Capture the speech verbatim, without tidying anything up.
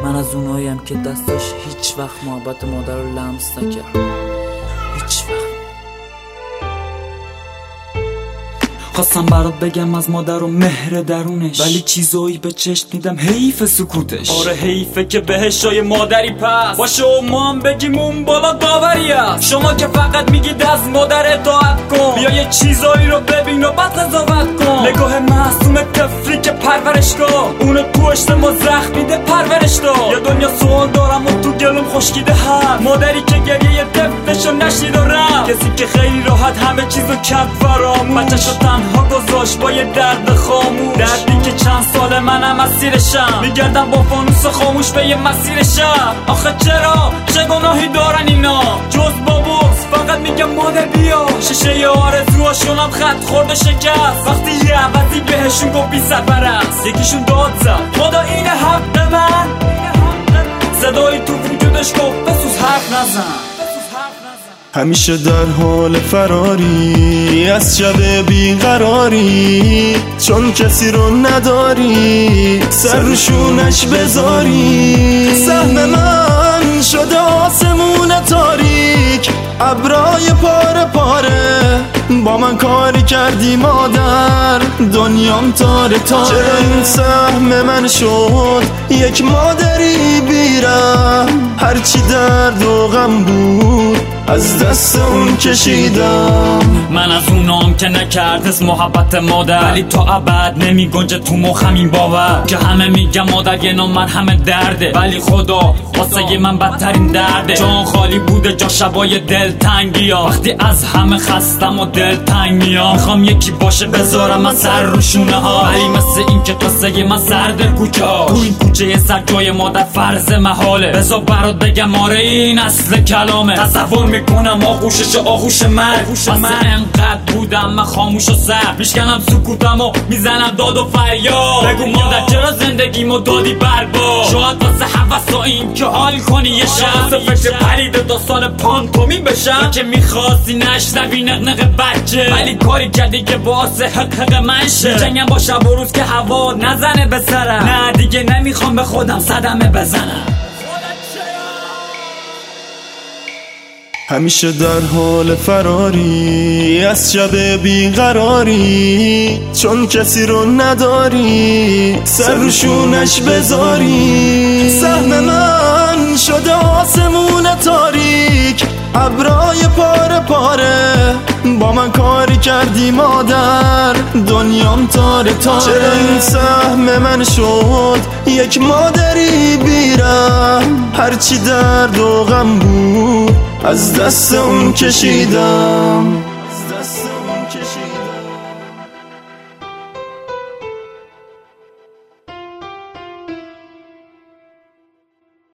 من از اوناییم که دستاش هیچ وقت محبت مادر رو لمس نکرد، هیچ وقت. خواستم برات بگم از مادر و مهر درونش، ولی چیزایی به چشم میدم حیف سکوتش. آره حیفه که بهش شای مادری پس باشه و ما هم بگیم اون بالا داوری است. شما که فقط میگید از مادر اطاعت کن، بیا یه چیزایی رو ببین و بعد قضاوت کن. نگاه معصوم طفلی که پرورش کن، اونو تو اجتماع زخم میده پرورش دار. یه دنیا سوال دارم و تو گلوم خشکیده هست، مادری که گریه طفلشو نشید و رفت، کسی که خیلی راحت همه چیزو کرد فراموش، بچه‌شو تنها گذاشت با یه درد خاموش. دردی که چند ساله منم اسیرشم، میگردم با فانوس خاموش به یه مسیر شب. آخه چرا چه گناهی دارن اینا جز بابوس؟ فقط میگم مادر بیا. شیشه آرزوهاشونم خط خورد و شکست وقتی یه عوضی بهشون گفت بی سرپرست. یکیشون داد زد خدا این حق من، صدایی تو وجودش گفت بسوز حرف نزن. همیشه در حال فراری از شب بیقراری، چون کسی رو نداری سر روشونش بذاری. سهم من شده آسمون تاریک، ابرای پاره پاره، با من کاری کردی مادر، دنیام تاره تاره. چرا این سهم من شد یک مادری بیرم، هرچی درد و غم بود از دست اون کشیدم. من از اونام که نکرد از محبت مادر، ولی تا ابد نمی گنجه تو مخم این باور که همه میگم مادر یه نام من همه درده، ولی خدا واسه من بدترین درده. جان خالی بوده جا شبای دل تنگی ها، وقتی از همه خستم و دل تنگ میام. میخوام یکی باشه بذارم من سر روشونه ها، ولی مثل این که قصه من سر در کوچه ها. تو این کوچه یه سر جای مادر فرض محاله، بذار برات بگم آره این اصل کلامه. تصور میکنم آغوشش آغوش مرگ، اصلا انقدر بودم من خاموش و سر، میشکنم سکوتم و میزنم داد و فریاد. بگو مادر چرا زندگیمو دادی برباد؟ شاید واسه حوث این که حال کنی یه شب، واسه فکر پرید داستان پانتومین بشم که میخواستی نشنوی نقنق بچه، ولی کاری کردی که باعث حق حق من شه. جنگم با شب و روز که هوا نزنه به سرم، نه دیگه نمیخوام به خودم صدمه بزنم. همیشه در حال فراری از شب بیقراری، چون کسی رو نداری سر روشونش بذاری. سهم من شده آسمون تاریک، ابرای پاره پاره، با من کاری کردی مادر، دنیام تاره تاره. چرا این سهم من شد یک مادری بیرم، هرچی درد و غم بود از دست اون کشیدم، از دست اون کشیدم.